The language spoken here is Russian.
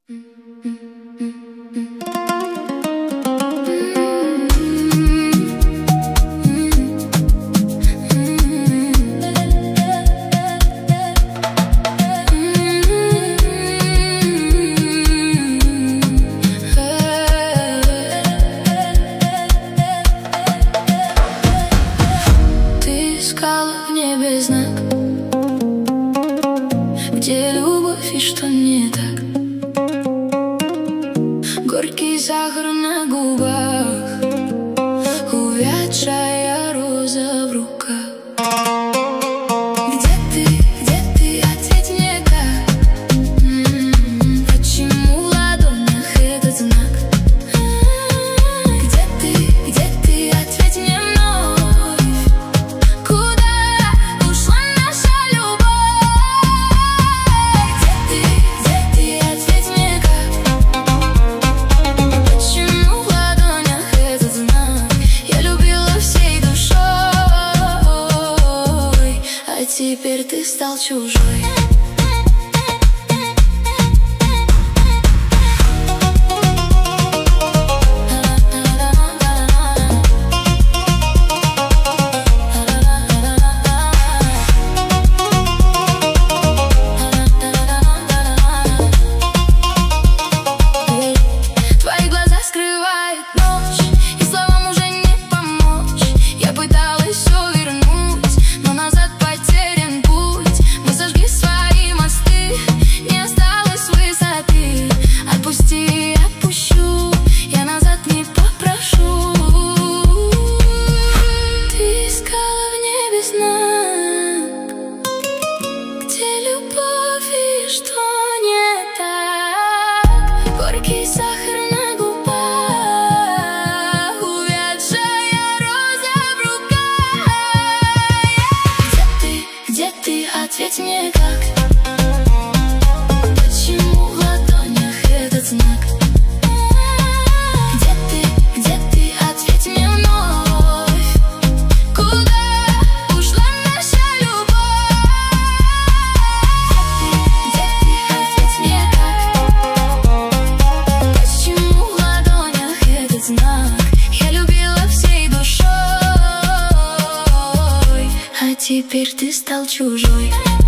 Ты искала в небе знак, где любовь и что не так. Горький сахар на губах, увядшая роза в руках. Где ты, ответь мне как? Почему в ладонях этот знак? Где ты, ответь мне вновь? Куда ушла наша любовь? Где ты, ответь мне как? Почему в ладонях этот знак? Я любила всей душой, а теперь ты стал чужой. Твои глаза скрывает ночь, и словам уже не помочь. Я пыталась все вернуть, но назад потерян путь. Мы сожгли свои мосты, не осталось высоты. Отпусти, отпущу, я назад не попрошу. Ты искала в небе знак, где любовь и что не так. Горький сахар на губах, увядшая роза в руках. Где ты, ответь мне как? Почему в ладонях этот знак? Где ты, ответь мне вновь? Куда ушла наша любовь? Где ты, ответь мне как? Почему в ладонях этот знак? Я любила всей душой, а теперь ты стал чужой.